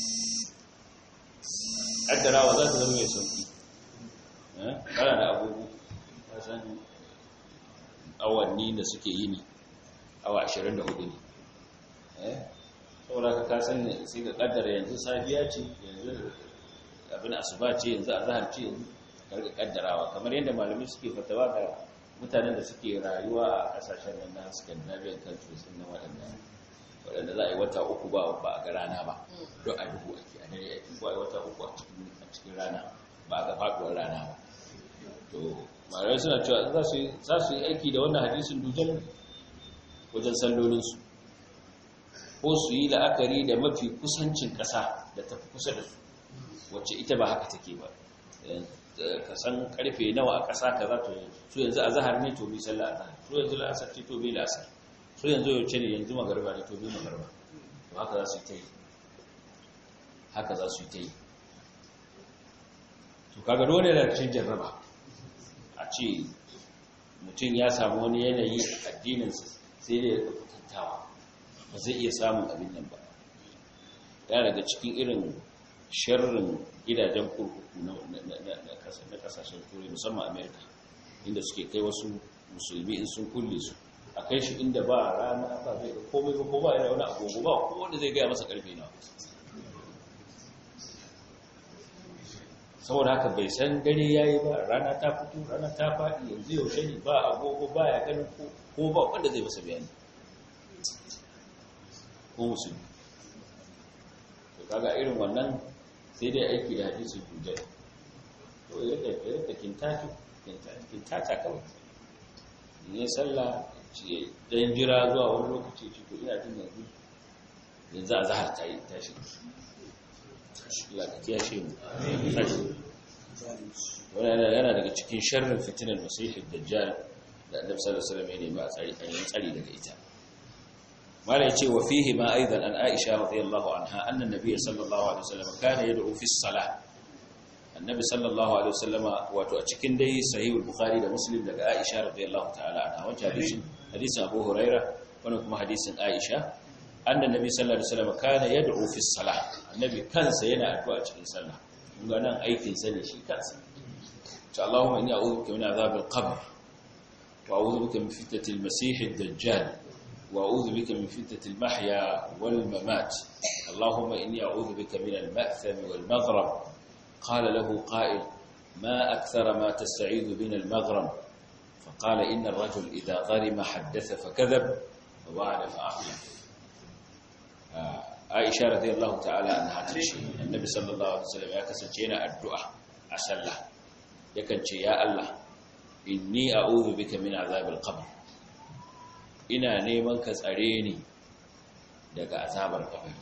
kaddarawa za ta zama mai sauki kana da abubu kasan awanni da suke yi ne awa ashirin da hudu ne saboda ka kasan sai ka kaddara yanzu safiya ce yanzu abin asuba ce yanzu azhar ce yanzu karka kaddarawa kamar yadda malamai suke fatawa ga mutanen da suke rayuwa a kasashen nan na Scandinavian countries din waɗanda waɗanda za a yi wata uku ba ba a ga rana ba don a duhu ake a dare ake ko a yi wata uku a cikin rana ba a ga faɗuwar rana ba to malamai suna cewa za su yi aiki da wannan hadisin dujal wajen sallolinsu ko su yi la'akari da mafi kusancin ƙasa da tafi kusa da su wacce ita ba haka take ba ka san karfe nawa a ƙasa ka za ta su yanzu a zahar ne to bi sallah a zahar su yanzu la'asar ce to bi la'asar su yanzu yauce ne yanzu magarba ne to bi magarba to haka za su yi ta yi haka za su yi ta yi to kaga dole da cikin jarraba a ce mutum ya samu wani yanayi addininsa sai da ya tantawa ba zai iya samun abin nan ba ya daga cikin irin sharrin gidajen kurkuku na kasashen turai musamman amerika inda suke kai wasu musulmi in sun kulle su a kai shi inda ba rana ba zai ga komai ba ko ba yana wani agogo ba ko wanda zai gaya masa karfe na saboda haka bai san dare ya yi ba rana ta fito rana ta faɗi yanzu yaushe ne ba agogo ba ya ganin ko ba wanda zai masa bayani ko musulmi to kaga irin wannan sai dai aiki da hadisin hujjar to yadda yadda kintatu kintata kawai ne sallah ce dan jira zuwa wani lokaci ce to ina jin yanzu yanzu a zahar ta yi tashi Allah ka kiyashe mu wannan yana daga cikin sharrin fitinar masihid dajjal da Annabi sallallahu alaihi wasallam ya nemi a tsari kan tsari daga ita mala yace wa fihi ma aidan an Aisha radiyallahu anha anna an-nabiy sallallahu alaihi wasallam kana yad'u fi as-salah annabi sallallahu alaihi wasallama wato a cikin dai sahih al-bukhari da muslim daga Aisha radiyallahu ta'ala anha wannan hadisin hadisin Abu Huraira wannan kuma hadisin Aisha anna nabi sallallahu alaihi wasallam kana yad'u fi as-salah annabi kansa yana addu'a cikin sallah kun ga nan aikin sa ne shi kansa ta Allahumma inni a'udhu bika min adhab al-qabr wa a'udhu bika min fitnati al-masih ad-dajjal wa a'udhu bika min fitnati al-mahya wal-mamat Allahumma inni a'udhu bika min al-ma'tham wal-maghrib qala lahu qa'il ma akthara ma tasta'idhu min al-maghrib فقال إن الرجل إذا غرم حدث فكذب ووعد فأخلف Aisha radiyallahu ta'ala anha ta ce Annabi sallallahu alaihi wasallam ya kasance yana addu'a a sallah yakan ce ya Allah inni a'udhu bika min azabil qabr ina neman ka tsare ni daga azabar kabari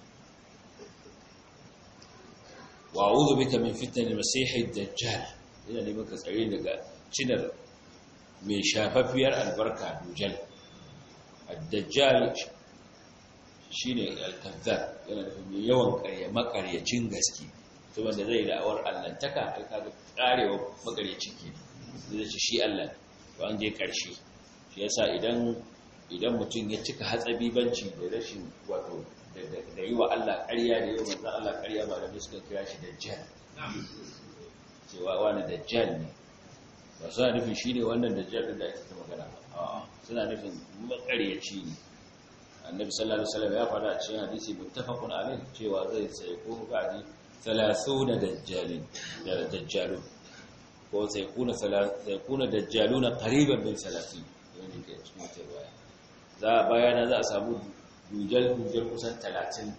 wa a'udhu bika min fitnatil masiihid dajjal ina neman ka tsare ni daga cinar mai shafafiyar albarka dujal ad-dajjal shine al-kazzab yana da mai yawan ƙarya makaryacin gaske to wanda zai da'awar allantaka kai kaga karewa makaryacin ke zai ce shi Allah to an je ƙarshe shi yasa idan idan mutum ya cika hatsabibanci da rashin wato da yi wa Allah ƙarya da yi wa manzon Allah ƙarya ba da suka kira shi dajjal cewa wani dajjal ne ba suna nufin shi ne wannan dajjal din da ake ta magana a'a suna nufin makaryaci ne annabi sallallahu alaihi wasallam ya faɗa a cikin hadisi muttafaqun alayh cewa zai sai ko ba'di thalathuna dajjalin dajjalun ko sai kuna sai kuna dajjaluna qariban min salasin wani ke cikin riwaya za bayana za a samu dujal dujal kusan talatin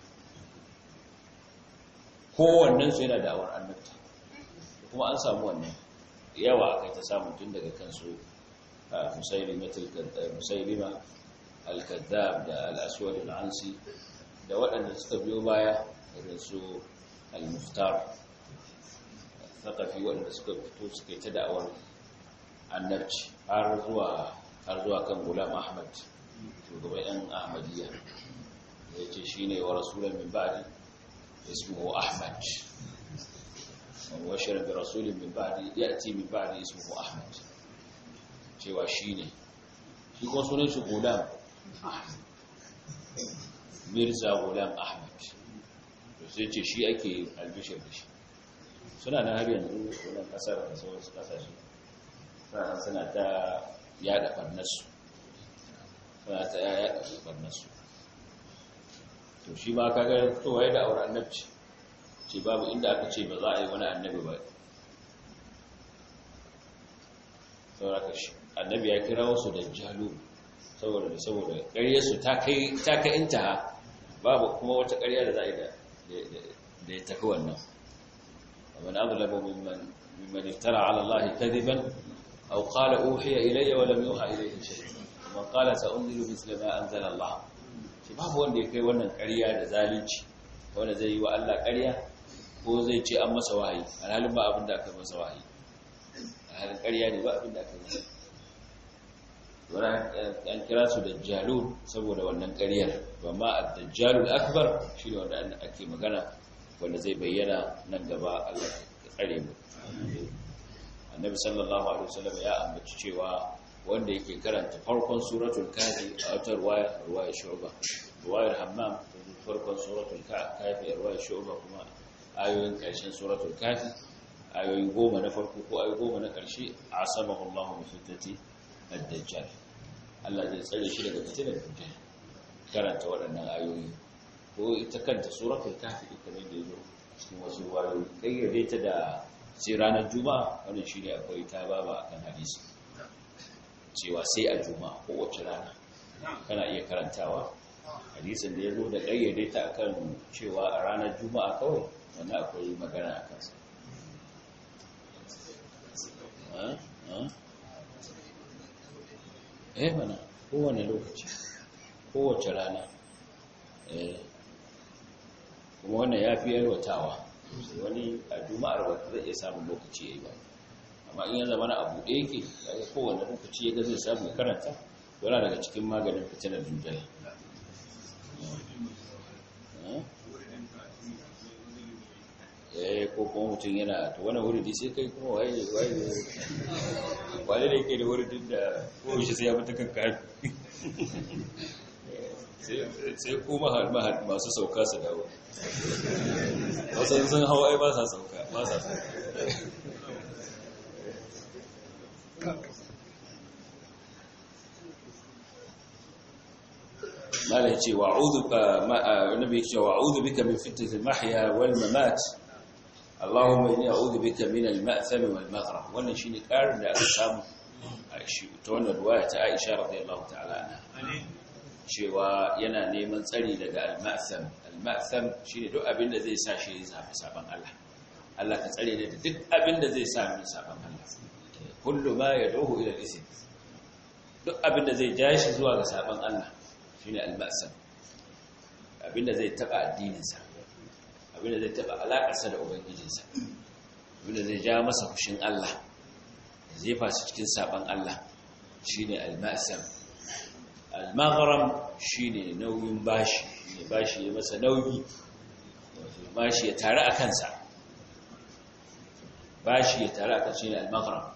kowannen su yana da'awar annabta kuma an samu wannan yawa akai ta samu tun daga kansu musailima al-kazzab da al-aswad al-ansi da waɗanda suka biyo baya irin su al-muftar thaqafi waɗanda suka fito suka yi ta da'awar annabci har zuwa har zuwa kan Gulam Ahmad shugaban yan Ahmadiyya yace shine wa rasulan min ba'di ismuhu Ahmad wa bashara bi rasulin min ba'di ya'ti min ba'di ismuhu Ahmad cewa shine shi ko sunan shi Gulam Mirza Gulam Ahmad to sai ce shi ake albishir da shi suna nan har yanzu wannan kasar da sauran kasashe suna suna ta yada barnasu suna ta yada barnasu to shi ma kaga to waye da auren annabci ce babu inda aka ce ba za a yi wani annabi ba saboda shi annabi ya kira wasu dajjalu saboda saboda ƙaryarsu ta kai ta kai intaha babu kuma wata ƙarya da za a yi da da ya tafi wannan ومن أظلم ممن ممن افترى على الله كذبا أو قال أوحي إلي ولم يوحى إليه شيء ومن قال سأنزل مثل ما أنزل الله babu wanda ya kai wannan ƙarya da zalunci wanda zai yi wa Allah ƙarya ko zai ce an masa wahayi alhalin ba abin da aka masa wahayi alhalin ƙarya ne ba abin da aka masa wannan an kira su dajjalun saboda wannan ƙaryar amma ad-dajjalul akbar shine wanda ake magana wanda zai bayyana nan gaba Allah ya tsare mu annabi sallallahu alaihi wasallam ya ambaci cewa wanda yake karanta farkon suratul kafi a wata ruwaya ruwaya shu'ba ruwayar hammam farkon suratul kafi ruwaya shu'ba kuma ayoyin karshen suratul kafi ayoyi goma na farko ko ayoyi goma na karshe asamahu Allahu min fitnati ad-dajjal Allah zai tsare shi daga fitnar dajjal karanta waɗannan ayoyi ko ita kanta suratul kafi ita ne da yazo cikin wasu ruwayoyi kayyade ta da sai ranar juma'a wannan shine akwai ta baba akan hadisi cewa sai a juma'a ko wace rana kana iya karantawa hadisin da yazo da kayyade ta akan cewa a ranar juma'a kawai wannan akwai magana akan sa eh mana kowane lokaci kowace rana eh kuma wannan ya fi yalwatawa wani a juma'ar wata zai iya samun lokaci ya yi ba amma in ya zama na abu ɗaya yake daga kowane lokaci ya ga zai samu karanta yana daga cikin maganin fitinar jujjai eh ko kuma mutum yana to wani wuri sai kai kuma waye waye wale da yake da wurin da ko shi sai ya mata kanka sai kuma har masu sauka su dawo wasu sun hau ai ba sa sauka ba sa sauka mala yace wa'udhu ka nabi yace wa'udhu bika min fitnatil mahya wal mamat Allahumma inni a'udhu bika min al-ma'tham wal maghrib wannan shine karin da aka samu a shi ta wannan riwaya ta Aisha radiyallahu ta'ala anha cewa yana neman tsari daga al-ma'tham al-ma'tham shine duk abin da zai sa shi ya zafi saban Allah Allah ka tsare ne da duk abin da zai sa mu saban Allah kullu ma yad'uhu ila al-ism duk abin da zai ja shi zuwa ga saban Allah shine al-ma'tham abin da zai taba addinin sa abin da zai taba alakar sa da ubangijin sa abin da zai ja masa fushin Allah zai fa shi cikin saban Allah shine al-ma'tham al-maghram shine nauyin bashi ne bashi ya masa nauyi bashi ya tare a kansa bashi ya tare a kansa shine al-maghram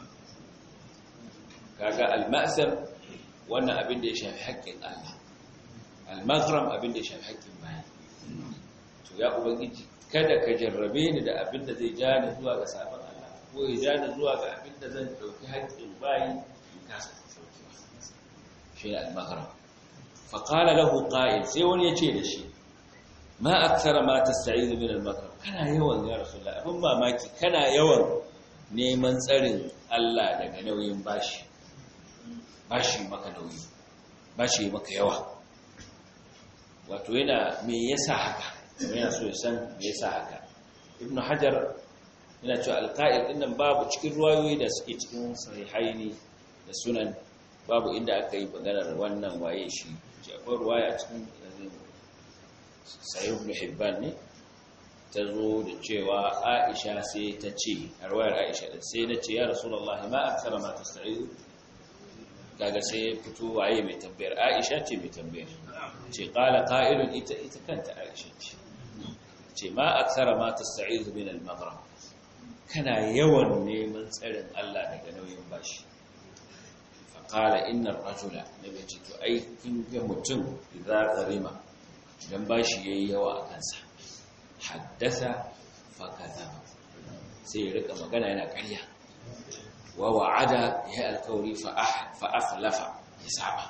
kaga al-ma'tham wannan abin da ya shafi haƙƙin Allah al-maghram abin da ya shafi haƙƙin bayi to ya ubangiji kada ka jarrabe ni da abin da zai ja ni zuwa ga sabon Allah ko ya ja ni zuwa ga abin da zan dauki haƙƙin bayi in kasa shi al-maghram fa qala lahu qa'il sai wani yace da shi ma akthara ma tasta'izu min al-makr kana yawan ya rasulullah abin mamaki kana yawan neman tsarin Allah daga nauyin bashi bashi maka nauyi bashi maka yawa wato yana me yasa haka yana so ya san me yasa haka ibnu hajar yana cewa al-qa'il dinnan babu cikin ruwayoyi da suke cikin sahihaini da sunan babu inda aka yi maganar wannan waye shi akwai ruwaya cikin sahih ibn hibban ne tazo da cewa Aisha sai ta ce a ruwayar Aisha sai da ce ya rasulullah ma akthara ma tasta'izu kaga sai fito waye mai tambayar Aisha ce mai tambayar ce qala qa'ilun ita ita kanta Aisha ce ce ma akthara ma tasta'izu min al-maghrib kana yawan neman tsarin Allah daga nauyin bashi fa qala inna ar-rajula nabi ce to ai kin ga mutum idza qarima dan bashi yayi yawa a kansa haddasa fa kadaba sai ya rika magana yana ƙarya wa wa'ada ya alkawri fa ah fa akhlafa hisaba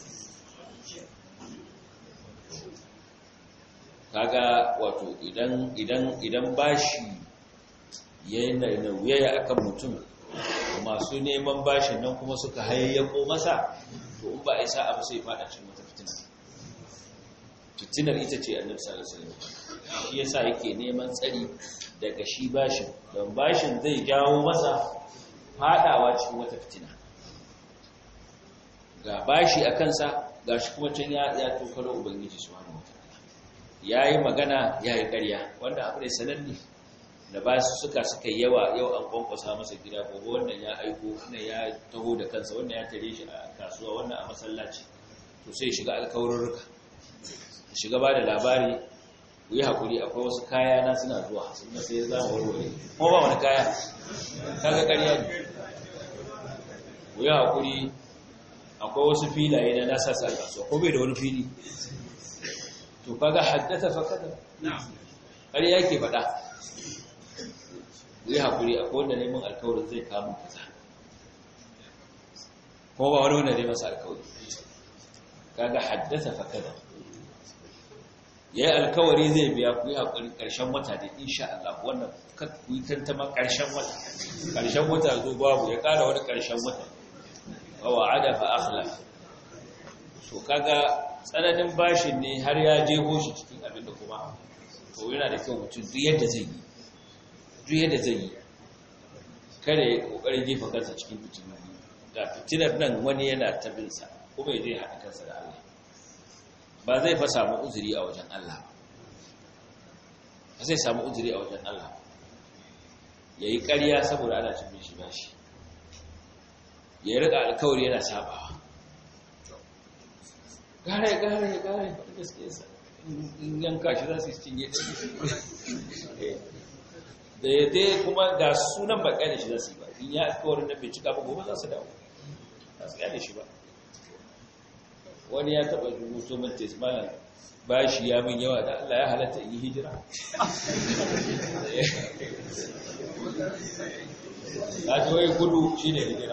kaga wato idan idan idan bashi yayin nauyi akan mutum masu neman bashin nan kuma suka hayayyako masa to in ba a isa abu sai fada cikin wata fitina fitinar ita ce annabi sallallahu alaihi wasallam shi yasa yake neman tsari daga shi bashin don bashin zai jawo masa fadawa cikin wata fitina ga bashi a kansa gashi kuma can ya ya tokaro ubangiji subhanahu wataala yayi magana yayi ƙarya wanda abu ne sananne da ba su suka suka yawa yau an kwankwasa masa gida gobe wannan ya aiko wannan ya taho da kansa wannan ya tare shi a kasuwa wannan a masallaci to sai shiga alkawarurruka shiga ba da labari ku yi haƙuri akwai wasu kaya na suna zuwa suna sai za mu warware ko ba wani kaya kaga ƙarya ne ku yi haƙuri akwai wasu filaye na nasa sa kasuwa ko bai da wani fili to kaga haddata fa kada ƙarya yake faɗa ku yi haƙuri akwai wanda neman alkawarin zai kamun kaza ko ba wani wanda ne masa alkawari kaga haddata fa kada ya yi alkawari zai biya ku yi haƙuri ƙarshen wata da insha Allah wannan ku yi tantama ƙarshen wata ƙarshen wata zo babu ya ƙara wani ƙarshen wata wa wa'ada fa akhlaf to kaga tsananin bashin ne har ya jeho shi cikin abin da kuma to yana da kyau mutum duk yadda zai yi duk yadda zai yi kada ya kokarin jefa kansa cikin fitinar da fitinar nan wani yana tabinsa kuma ya zai haɗa kansa da Allah ba zai fa samu uzuri a wajen Allah ba zai samu uzuri a wajen Allah yayi ƙarya saboda ana cin shi bashi ya rika alkawari yana sabawa gare gare gare ba gaskiya sa in yanka shi za su cinye da ya dai kuma ga sunan ba kai da shi za su yi ba in ya alkawarin da bai cika ba gobe za su dawo za su gane shi ba wani ya taɓa rubuto min tesmalan bashi ya min yawa da Allah ya halatta in yi hijira ta ji wai gudu shi ne hijira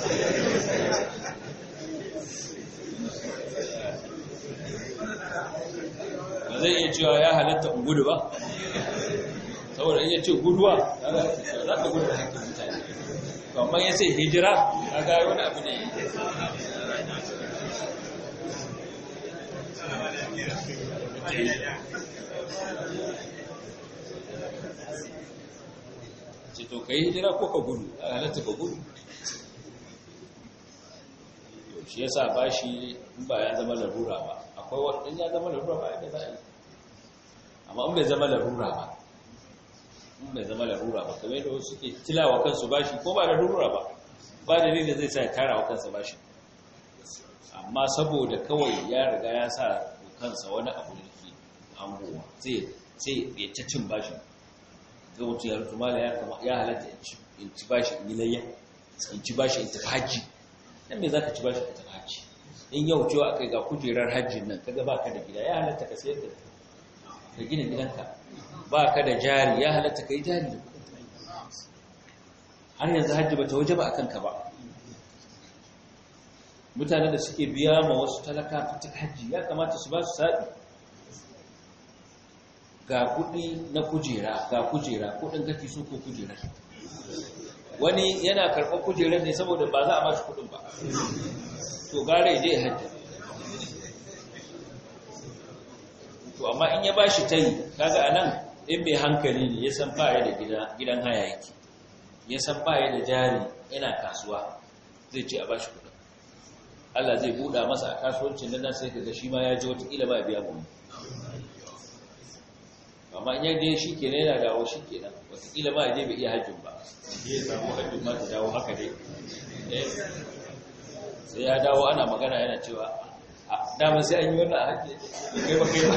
ba zai iya cewa ya halatta in gudu ba saboda iya ce guduwa za ka gudu da hakkin mutane kamar ya ce hijira a ga wani abu ne ce to ka yi hijira ko ka gudu a halatta ka gudu shi yasa ba shi ba ya zama larura ba akwai wadanda ya zama larura ba yadda za a yi amma in bai zama larura ba in bai zama larura ba kamar yadda wasu ke tilawa kansu bashi ko ba larura ba ba dalilin zai sa ya tara wa kansa bashi amma saboda kawai ya riga ya sa kansa wani abu da ke hangowa sai ya ta cin bashi ga mutu ya rutu mala ya halatta in ci bashi in yi layya in ci bashi in tafi hajji dan me za ka ci bashi in tafi hajji in yau cewa aka ga kujerar hajjin nan kaga ba ka da gida ya halatta ka sayar da ka gina gidanka ba ka da jari ya halatta ka yi jari da har yanzu hajji ba ta waje ba a kanka ba mutanen da suke biya ma wasu talaka fitin hajji ya kamata su ba su saɗi ga kuɗi na kujera ga kujera kuɗin kake so ko kujera wani yana karɓar kujerar ne saboda ba za a ba shi kuɗin ba to gare ya je hajji to amma in ya ba shi ta yi kaga anan in bai hankali ne ya san baya da gidan haya yake ya san baya da jari yana kasuwa zai ce a ba shi kuɗin Allah zai buɗa masa a kasuwancin nan sai kaga shi ma ya ji wataƙila ba biya mu amma in yaje shi ke ne yana dawo shi ke nan wataƙila ma yaje bai iya hajjin ba ya samu hajjin ma ta dawo haka dai sai ya dawo ana magana yana cewa damar sai an yi wannan hajji kai ba kai ba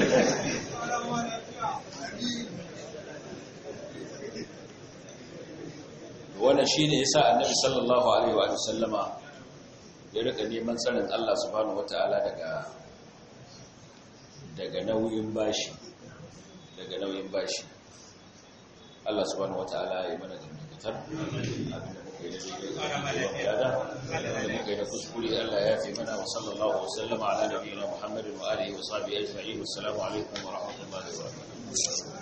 wannan shi ne ya sa annabi sallallahu alaihi wa sallama ya rika neman tsarin Allah subhanahu wata'ala daga daga nauyin bashi daga nauyin bashi Allah subhanahu wata'ala ya mana dangantakar abinda muka yi da daidai muka yi da kuskure Allah ya fi mana wa sallallahu wa sallama ala nabiyina Muhammadin wa alihi wa sahbihi ajma'in. Assalamu alaikum wa rahmatullahi wa barakatuh.